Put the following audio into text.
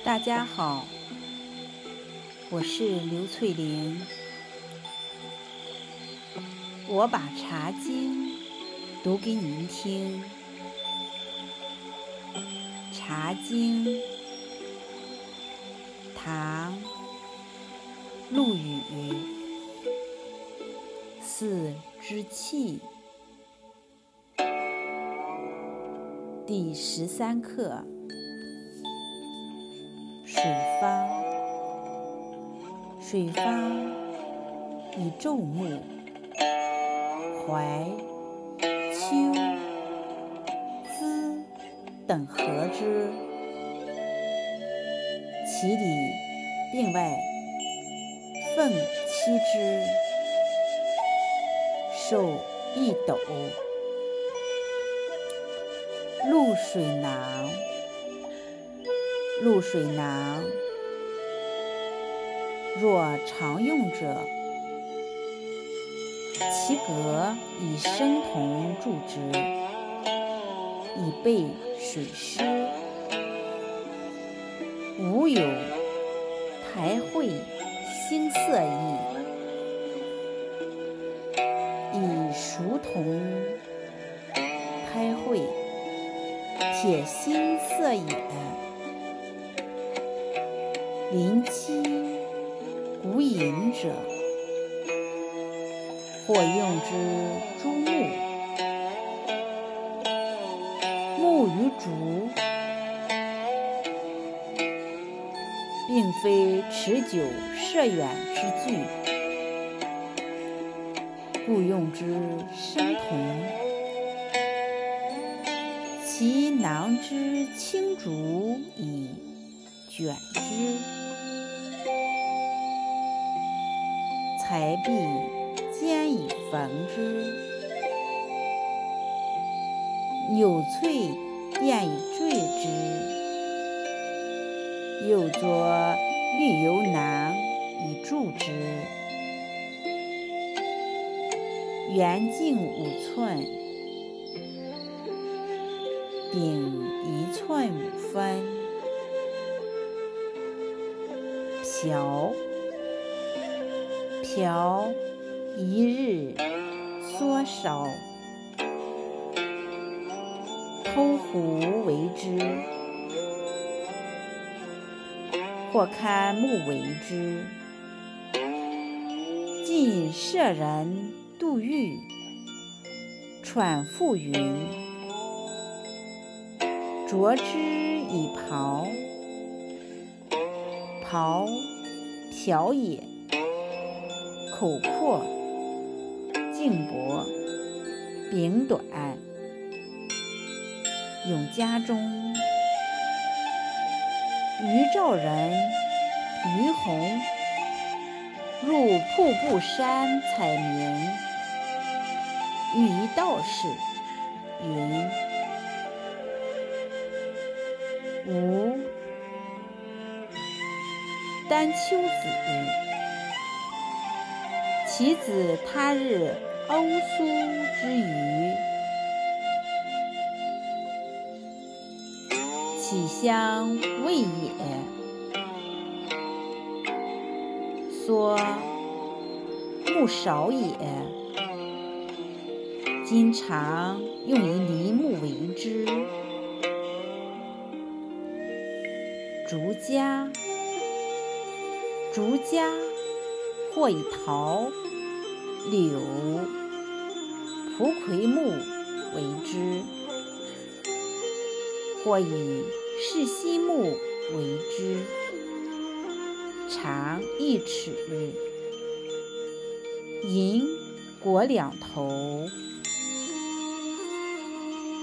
大家好，我是刘翠玲。我把茶经读给您听。茶经，唐·陆羽。四之气，第13课。水方，水方以昼暮、怀、秋、资等合之，其里并外凤栖之，受一斗。露水囊，露水囊若常用者，其格以生铜铸之，以备水湿。无有台会兴色意，以熟铜胎会，铁心色也。临期古饮者，或用之诸木，木与竹，并非持久涉远之具，故用之生铜。其囊之青竹以卷之，材璧坚以缝之，纽翠垫以缀之，又作绿油囊以注之。圆径5寸，柄1寸5分。瓢，瓢一日缩烧，偷壶为之，或堪木为之。晋舍人杜预喘复云：濯之以刨，刨瓢也，口阔，茎薄，柄短。永嘉中，余赵人于洪入瀑布山采茗，遇一道士，云：吾丹丘子，其子他日欧苏之虞，岂相畏也？说木少也，今常用以梨木为之。竹家，竹家或以桃、柳、蒲葵木为之，或以柿溪木为之，长1尺，银果2头。